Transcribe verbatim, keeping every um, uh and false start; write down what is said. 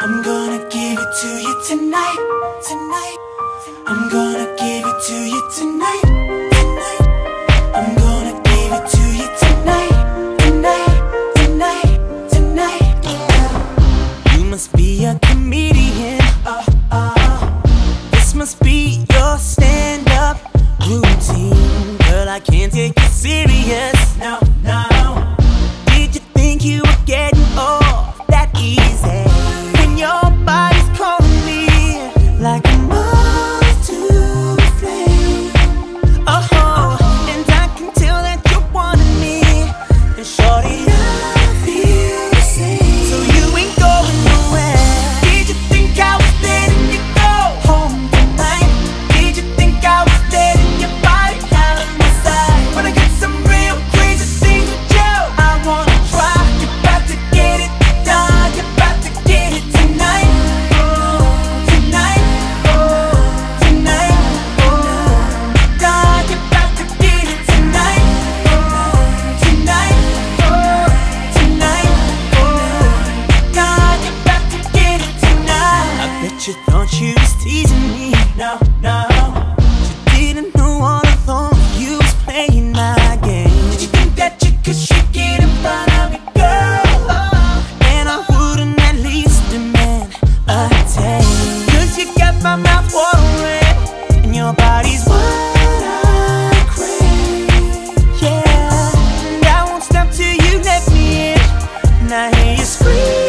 I'm gonna give it to you tonight, tonight. I'm gonna give it to you tonight, tonight. I'm gonna give it to you tonight, tonight, tonight, tonight. Yeah. You must be a comedian. Uh, uh. This must be your stand-up routine. Girl, I can't take you serious. No, no. Did you think you were getting off that easy? When your body's calling me like a moth to the flame. Oh, and I can tell that you're wanting me. And shorty, I feel the same. So you ain't going nowhere. Did you think I was letting you go home tonight? Did you think I was letting your body out of my side? When I get some real crazy things with you, I wanna try. You're about to get it done. You're about to get it tonight. Oh, tonight. Oh, tonight. Oh, done. You're about to get it tonight. Oh, tonight. Oh, tonight. Oh, done. You're about to get it tonight. I bet you thought you was teasing me. No, no. You didn't know all along you was playing my game. Did you think that you could shake it in front of me, girl? And I wouldn't at least demand a taste. Cause you got my mouth watering, and your body's what I crave. Yeah, and I won't stop till you let me in. And I hear you scream.